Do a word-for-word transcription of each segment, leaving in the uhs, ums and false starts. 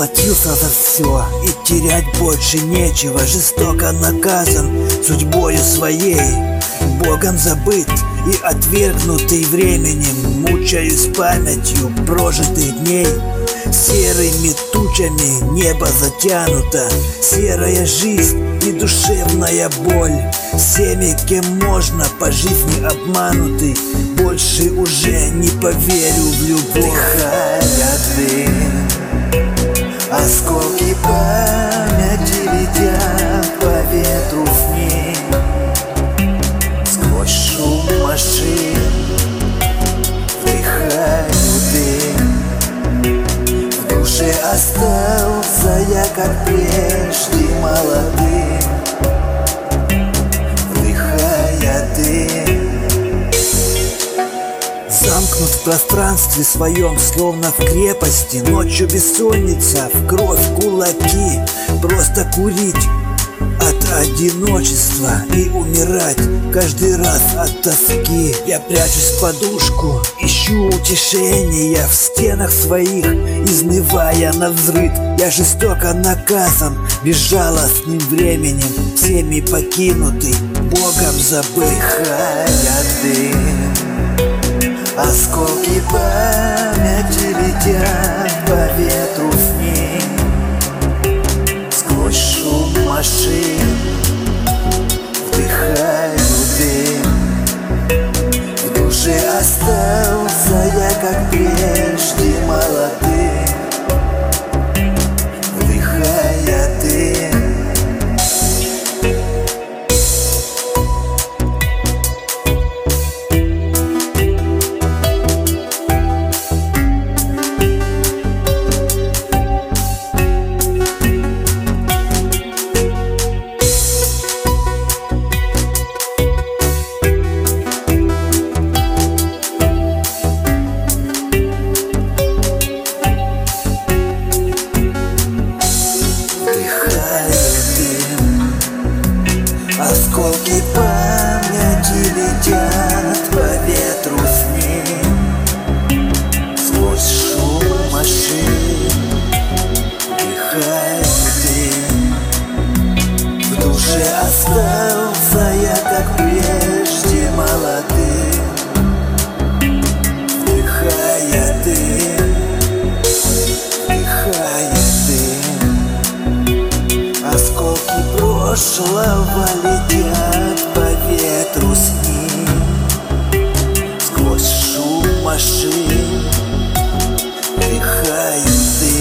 расплатился за все, и терять больше нечего. Жестоко наказан судьбою своей, Богом забыт и отвергнутый временем. Мучаюсь памятью прожитых дней. Серыми тучами небо затянуто, серая жизнь и душевная боль. Всеми, кем можно, по жизни обманутый, больше уже не поверю в любовь. Дыхая дым, осколки памяти летят по ветру в ней. Сквозь шум машин вдыхаю дым. В душе остался я, как прежде, молодым. Вдыхая дым. Замкнут в пространстве своем, словно в крепости. Ночью бессонница, в кровь кулаки. Просто курить от одиночества и умирать каждый раз от тоски. Я прячусь в подушку, ищу утешения в стенах своих, изнывая навзрыд. Я жестоко наказан безжалостным временем, всеми покинутый, Богом забыт. Дыхая дым, осколки памяти летят по ветру в ней. Сквозь шум машин вдыхаю дым. В душе остался я, как прежде, молодым. Вдыхая дым. Осколки памяти летят по ветру с ней. Сквозь шум машин вдыхаю дым. В душе остался я, как прежде, молодым. Вдыхая дым, вдыхая дым. Осколки прошлого летят по ветру с ним. Сквозь шум машин вдыхаю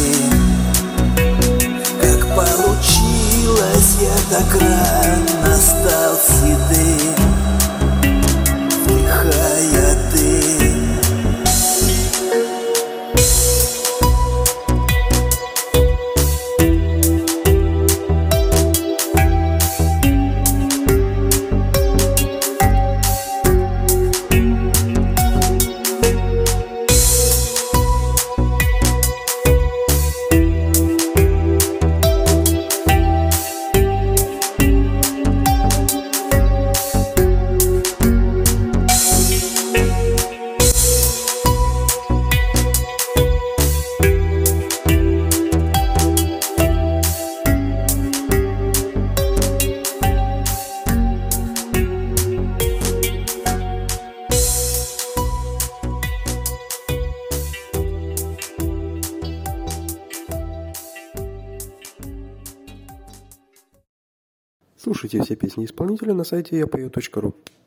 дым. Как получилось, я так рано стал седым. Вдыхая дым. Слушайте все песни исполнителя на сайте я пою точка ру.